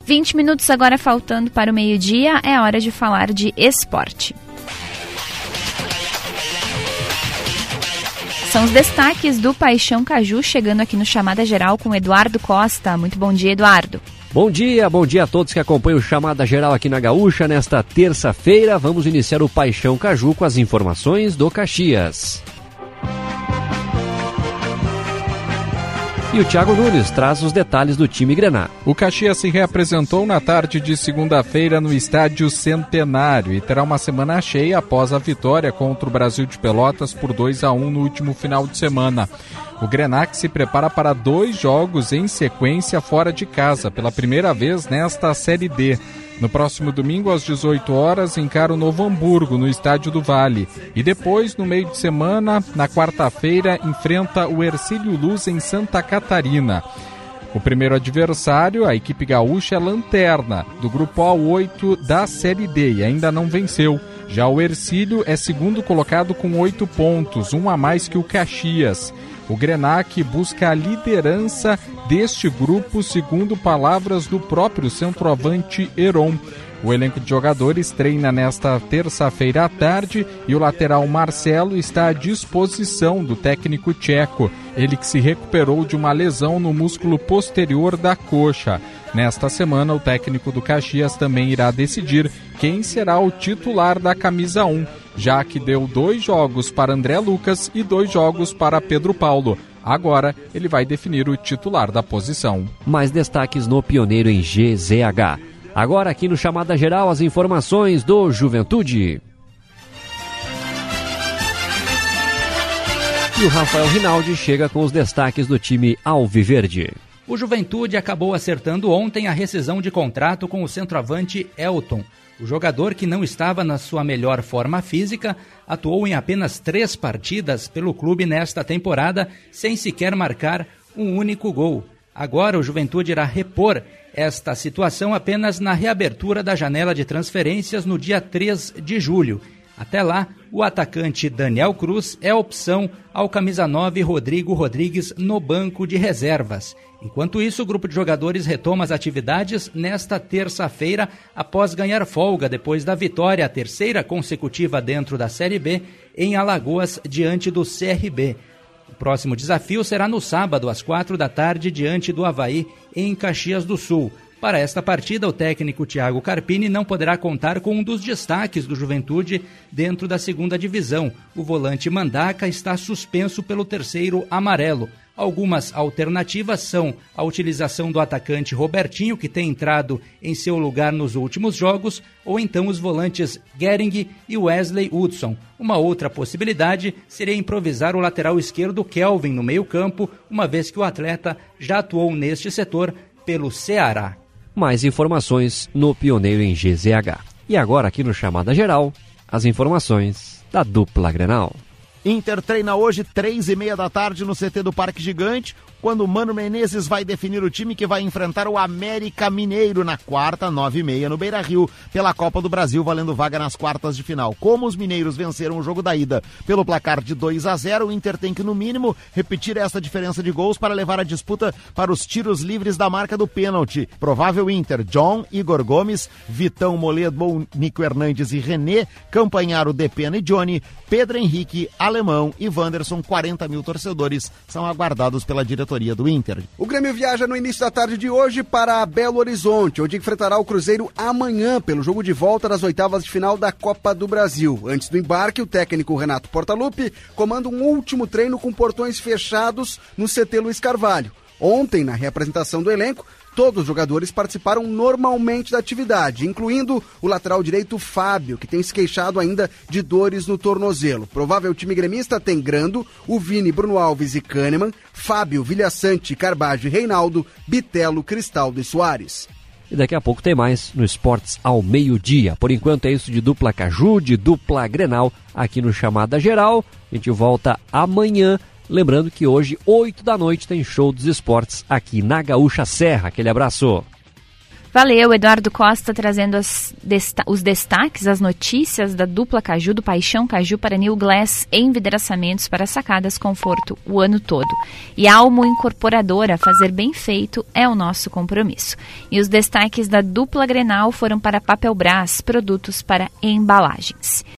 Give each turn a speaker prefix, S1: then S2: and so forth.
S1: 20 minutos agora faltando para o meio-dia, é hora de falar de esporte. São os destaques do Paixão Caju, chegando aqui no Chamada Geral com Eduardo Costa. Muito bom dia, Eduardo.
S2: Bom dia a todos que acompanham o Chamada Geral aqui na Gaúcha. Nesta terça-feira, vamos iniciar o Paixão Caju com as informações do Caxias. E o Thiago Nunes traz os detalhes do time Grená.
S3: O Caxias se reapresentou na tarde de segunda-feira no Estádio Centenário e terá uma semana cheia após a vitória contra o Brasil de Pelotas por 2-1 no último final de semana. O Grená se prepara para 2 jogos em sequência fora de casa, pela primeira vez nesta Série D. No próximo domingo, às 18 horas, encara o Novo Hamburgo, no Estádio do Vale. E depois, no meio de semana, na quarta-feira, enfrenta o Hercílio Luz em Santa Catarina. O primeiro adversário, a equipe gaúcha, é Lanterna, do Grupo A8 da Série D, e ainda não venceu. Já o Hercílio é segundo colocado com 8 pontos, um a mais que o Caxias. O Grená busca a liderança deste grupo, segundo palavras do próprio centroavante Heron. O elenco de jogadores treina nesta terça-feira à tarde e o lateral Marcelo está à disposição do técnico tcheco. Ele que se recuperou de uma lesão no músculo posterior da coxa. Nesta semana, o técnico do Caxias também irá decidir quem será o titular da camisa 1, já que deu 2 jogos para André Lucas e 2 jogos para Pedro Paulo. Agora, ele vai definir o titular da posição.
S2: Mais destaques no Pioneiro em GZH. Agora aqui no Chamada Geral, as informações do Juventude. E o Rafael Rinaldi chega com os destaques do time Alviverde.
S4: O Juventude acabou acertando ontem a rescisão de contrato com o centroavante Elton. O jogador, que não estava na sua melhor forma física, atuou em apenas 3 partidas pelo clube nesta temporada, sem sequer marcar um único gol. Agora o Juventude irá repor esta situação apenas na reabertura da janela de transferências no dia 3 de julho. Até lá, o atacante Daniel Cruz é opção ao camisa 9 Rodrigo Rodrigues no banco de reservas. Enquanto isso, o grupo de jogadores retoma as atividades nesta terça-feira após ganhar folga depois da vitória, a 3ª consecutiva dentro da Série B, em Alagoas, diante do CRB. O próximo desafio será no sábado, às 4 da tarde, diante do Avaí, em Caxias do Sul. Para esta partida, o técnico Thiago Carpini não poderá contar com um dos destaques do Juventude dentro da 2ª divisão. O volante Mandaca está suspenso pelo 3º amarelo. Algumas alternativas são a utilização do atacante Robertinho, que tem entrado em seu lugar nos últimos jogos, ou então os volantes Gering e Wesley Hudson. Uma outra possibilidade seria improvisar o lateral esquerdo Kelvin no meio-campo, uma vez que o atleta já atuou neste setor pelo Ceará.
S2: Mais informações no Pioneiro em GZH. E agora aqui no Chamada Geral, as informações da dupla Grenal.
S5: Inter treina hoje 3h30 da tarde no CT do Parque Gigante, quando o Mano Menezes vai definir o time que vai enfrentar o América Mineiro na quarta, 9h30 no Beira-Rio, pela Copa do Brasil, valendo vaga nas quartas de final. Como os mineiros venceram o jogo da ida pelo placar de 2-0, o Inter tem que, no mínimo, repetir essa diferença de gols para levar a disputa para os tiros livres da marca do pênalti. Provável Inter: John, Igor Gomes, Vitão, Moledo, Nico Hernandes e René, Campanharo, Depena e Johnny, Pedro Henrique, Alemão e Wanderson. 40 mil torcedores são aguardados pela diretoria do Inter.
S6: O Grêmio viaja no início da tarde de hoje para Belo Horizonte, onde enfrentará o Cruzeiro amanhã pelo jogo de volta das oitavas de final da Copa do Brasil. Antes do embarque, o técnico Renato Portaluppi comanda um último treino com portões fechados no CT Luiz Carvalho. Ontem, na reapresentação do elenco, todos os jogadores participaram normalmente da atividade, incluindo o lateral direito Fábio, que tem se queixado ainda de dores no tornozelo. Provável time gremista tem Grando, o Vini, Bruno Alves e Kahneman, Fábio, Vilhaçante, Carbajo e Reinaldo, Bitelo, Cristaldo e Soares.
S2: E daqui a pouco tem mais no Esportes ao meio-dia. Por enquanto é isso de dupla Caju, de dupla Grenal, aqui no Chamada Geral. A gente volta amanhã. Lembrando que hoje, 8 da noite, tem show dos esportes aqui na Gaúcha Serra. Aquele abraço.
S1: Valeu, Eduardo Costa trazendo os destaques, as notícias da dupla Caju, do Paixão Caju para New Glass, envidraçamentos para sacadas conforto o ano todo. E Almo Incorporadora, fazer bem feito é o nosso compromisso. E os destaques da dupla Grenal foram para Papelbras, produtos para embalagens.